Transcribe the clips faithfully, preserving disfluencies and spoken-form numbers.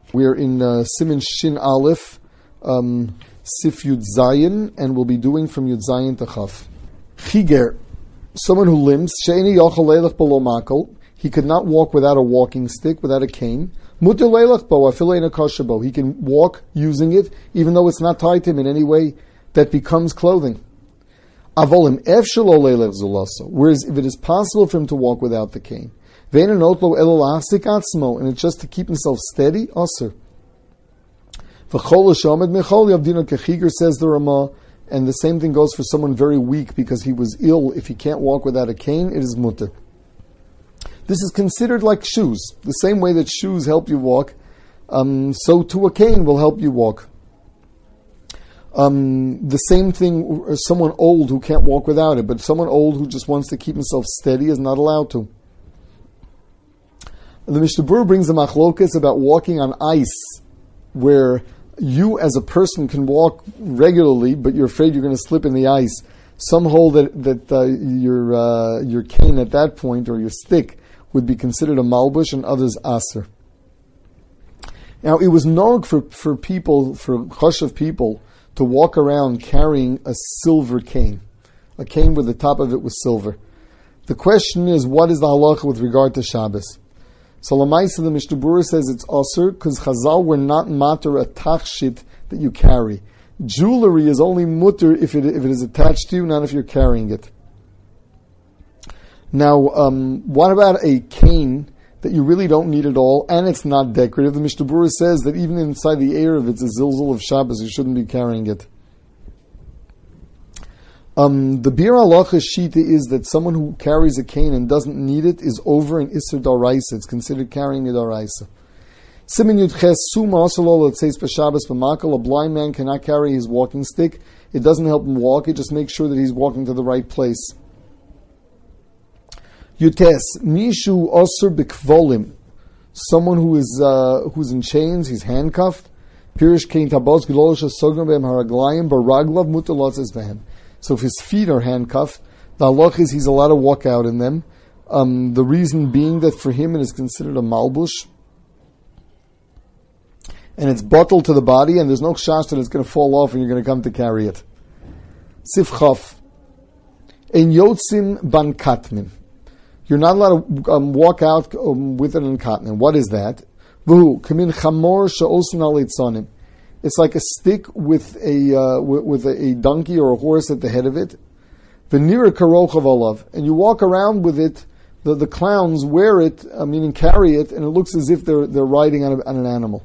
We're in uh, Siman Shin Aleph, um, Sif Yud Zayin, and we'll be doing from Yud Zayin to Chaf. Chiger, someone who limps, she'eni yochel leilach below makel, he could not walk without a walking stick, without a cane. Muter leilach bo, afilu ein kosher bo, he can walk using it, even though it's not tied to him in any way that becomes clothing. Avolim ef shelo leilach zulaso, whereas if it is possible for him to walk without the cane, ve'en enot lo elo lahasik atzmo, and it's just to keep himself steady, aser. V'chol hashomed mechol yavdino kechiger, says the Ramah, and the same thing goes for someone very weak because he was ill. If he can't walk without a cane, it is mutter. This is considered like shoes. The same way that shoes help you walk, um, so too a cane will help you walk. Um, the same thing, someone old who can't walk without it, but someone old who just wants to keep himself steady is not allowed to. The Mishnah Berurah brings a machlokas about walking on ice, where you as a person can walk regularly, but you're afraid you're going to slip in the ice. Some hold that that uh, your uh, your cane at that point, or your stick, would be considered a malbush, and others aser. Now, it was nog for, for people, for chashav people, to walk around carrying a silver cane, a cane where the top of it was silver. The question is, what is the halacha with regard to Shabbos? So Lamaisa, the Mishnah Berurah says it's aser because Chazal were not matter a tachshit that you carry. Jewelry is only mutter if it if it is attached to you, not if you're carrying it. Now, um, what about a cane that you really don't need at all, and it's not decorative? The Mishnah Berurah says that even inside the air, if it's a zilzul of Shabbos, you shouldn't be carrying it. Um, the Bir Halacha Shita is that someone who carries a cane and doesn't need it is over an Isser Daraisa. It's considered carrying a Daraisa. Siman Yud Ches Suma Asalol, it says B'Shabbos B'Makel, a blind man cannot carry his walking stick. It doesn't help him walk, it just makes sure that he's walking to the right place. Yutes Mishu Osir B'Kvolim, someone who is uh, who's in chains, he's handcuffed. Pirish Kein Tabos Gilosha Sogam Behem Haraglayim Baraglav Mutalotzes Behem. So if his feet are handcuffed, the halach is he's allowed to walk out in them. Um, the reason being that for him it is considered a malbush, and it's bottled to the body, and there's no chash that it's going to fall off and you're going to come to carry it. Sif Chaf. Ein yotzin ban katmin. You're not allowed to um, walk out um, with an katmin. What is that? Vuhu kamin chamor she'osun al itzonim. It's like a stick with a uh, with, with a, a donkey or a horse at the head of it. V'nira karochav olav, and you walk around with it. The, the clowns wear it, uh, meaning carry it, and it looks as if they're they're riding on, a, on an animal.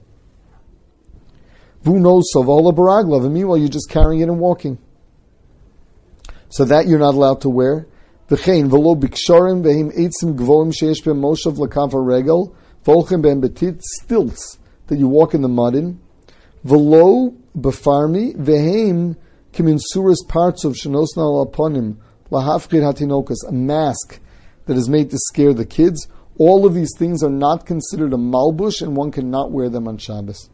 V'no sovola baraglav, and meanwhile you're just carrying it and walking. So that you're not allowed to wear. V'chein v'lo biksharim v'him eitzim gvoim sheish b'hem moshav l'kav regel v'olchem b'hem betit, stilts that you walk in the mud in. V'lo b'farmi v'heim kiminsuras parts of shenosna al aponim lahafkir hatinokas, a mask that is made to scare the kids. All of these things are not considered a malbush, and one cannot wear them on Shabbos.